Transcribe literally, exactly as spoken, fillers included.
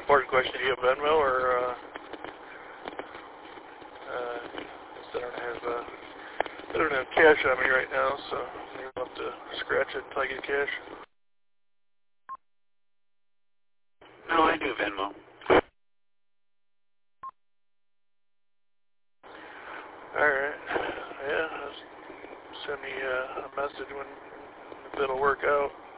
important question. Do you have Venmo or? Uh, uh, I don't have. Uh, I don't have cash on me right now, so I'll have to scratch it until I get cash. No, I do Venmo. All right. Yeah. Send me uh, a message when if it'll work out.